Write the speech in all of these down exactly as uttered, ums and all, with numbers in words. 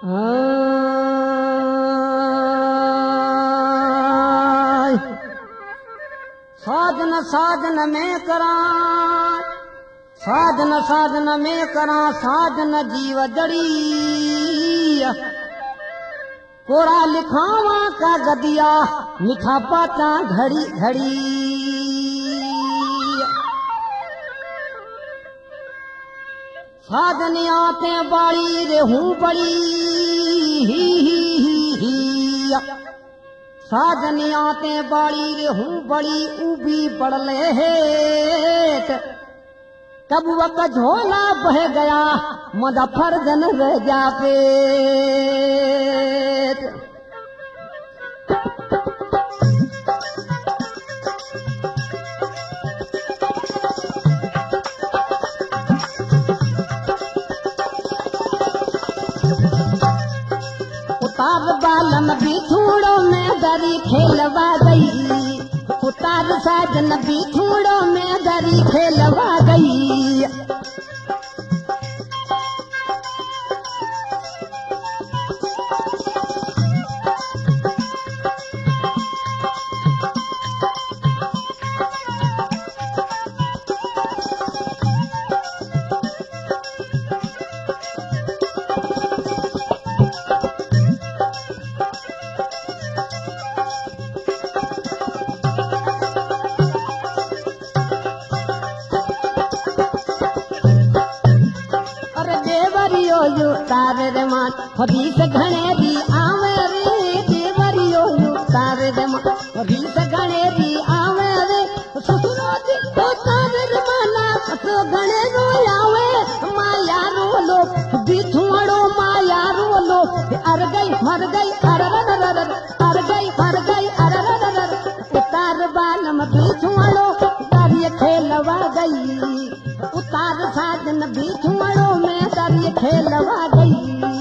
साधन साधन में करा साधन साधन में करा साधन जीव जड़ी कोरा लिखावा का गदिया मिठा पाता घड़ी घड़ी साधन आते बाड़ी रे हूँ बड़ी ही ही ही ही साधन आते बाड़ी रे हूँ बड़ी उबी पड़ले हेट कब वक झोला बह गया मुजफ्फर जन रह जा पेट उतार बालम बिछूड़ो में दरी खेलवा गई उतार साजन बिछूड़ो में दरी खेलवा गई तारे रे मान हरीस घणे री आवे रे देवरियो तारे रे मान हरीस घणे री आवे रे ससुरो जी तो तारे रे माना तो घणे रो आवे माया रो लो बिछुड़ो माया रो लो अर गई मर गई अर अर अर अर गई मर गई अर अर अर उतार बालम बिछुड़ो दरिया खेलवा गई उतार साजन बिछुड़ो में दरिया खेलवा गई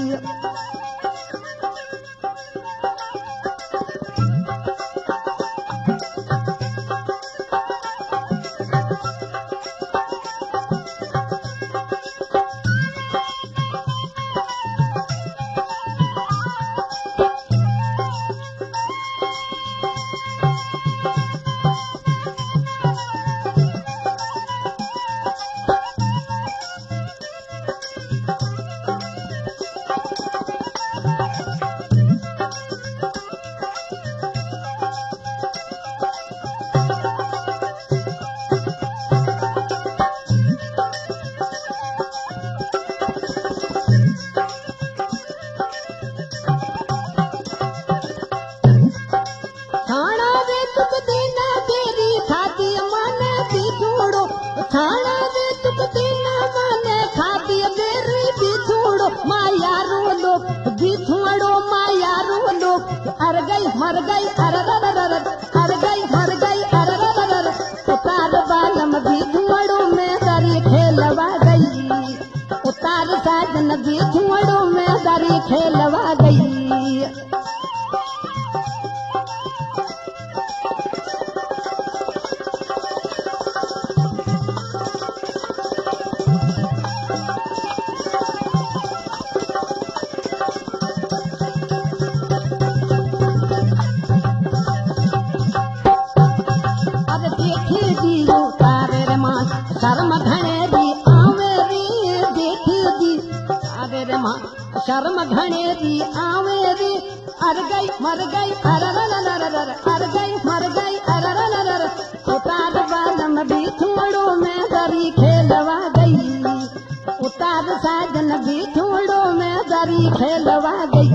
अर गई मर गई अर अर अर अर गई मर गई अर अर अर उतार बालम बिछुड़ो में दरी खेलवा गई उतार साजन बिछुड़ो में दरी खेलवा गई शर्म घणे दी आवे रे देखी दी अरे रे मां शर्म घणे दी आवे रे अर गई मर गई अर अर अर अर गई मर गई अर अर अर उतार बालम बिछुड़ो में दरी खेलवा गई उतार साजन बिछुड़ो में दरी खेलवा गई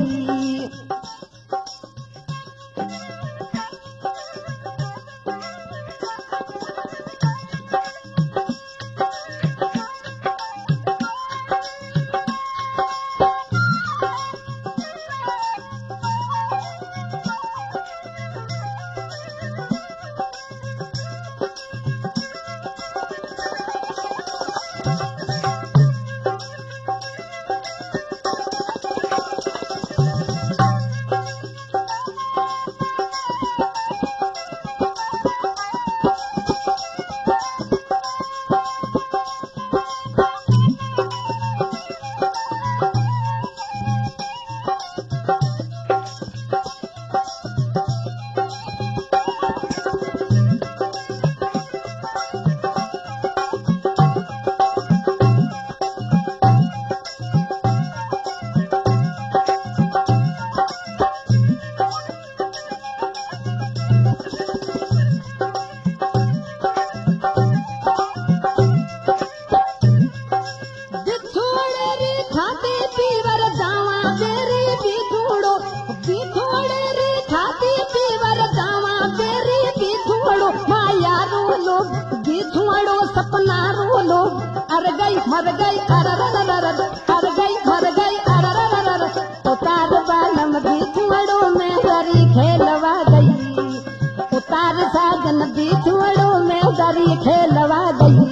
गई अर अर गई मर गई अर अर उतार बालम बिछुड़ो में दरी खेलवा गई उतार साजन बिछुड़ो में दरी खेलवा गई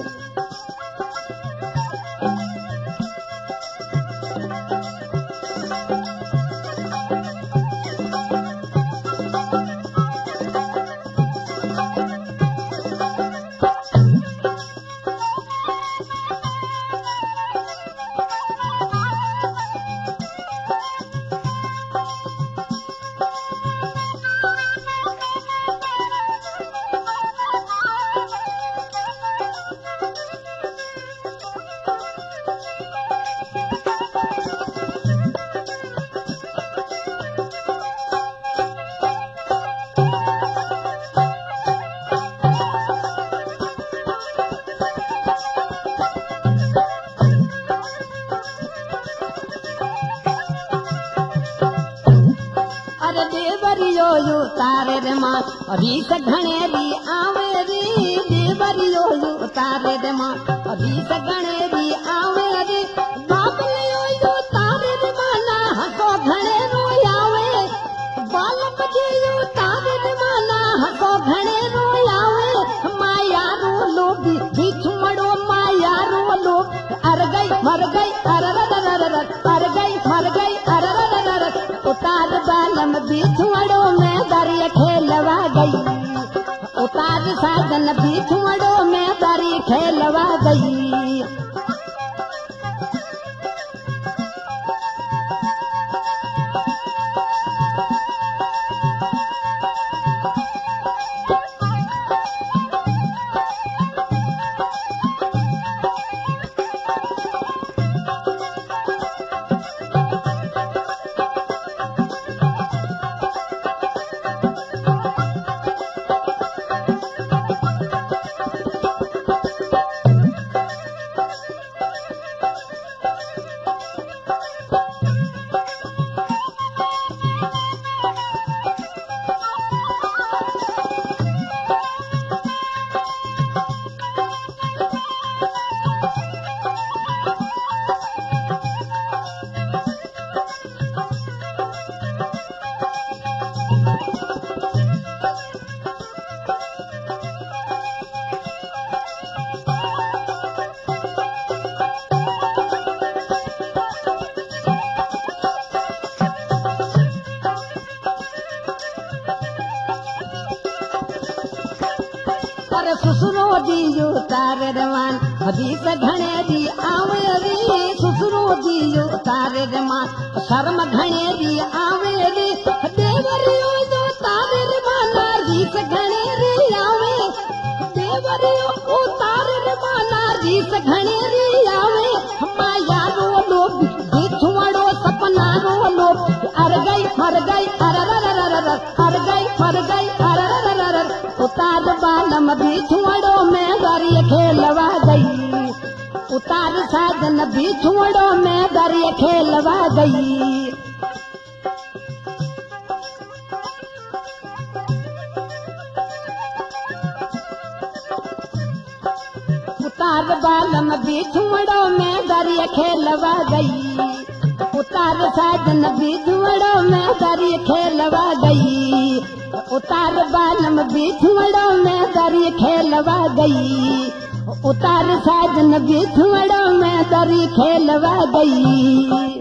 देवरियो यू तारे रे माँ रीस घणेरी आवे री देवरियो यू तारे रे माँ रीस घणेरी आवे री बाबलियो यू तारे रे माना हसो घणेरो आवे बाल बजे यू तारे रे माना हसो घणेरो आवे माया रो लोभी बिछुड़ो माया रो लोभ अर गई मर गई अर अर अर गई मर गई अर अर उतार बालम बिछुड़ो में दरी खेलवा गई उतार साजन बिछुड़ो में दरी खेलवा गई सुसुरो दियो तारे रमान हदीस घणेरी आवेरी सुसुरो दियो तारे रमान शर्म घणेरी आवेरी देवरियो जो तारे रमान हदीस घणेरी आवे देवरियो ओ तारे रमान हदीस घणेरी आवे माया रो लोभ बिछुड़ो सपना रो लोभ अर गई मर गई अर अर अर गई मर गई अर अर उतार बालम बिछुड़ो में दरी खेलवा गई उतार साजन बिछुड़ो में दरी खेलवा गई उतार बालम बिछुड़ो में दरी खेलवा गई उतार साजन बिछुड़ो में दरी खेलवा गई उतार बालम बिछुड़ो में दरी खेलवा गई उतार साजन बिछुड़ो में दरी खेलवा गई।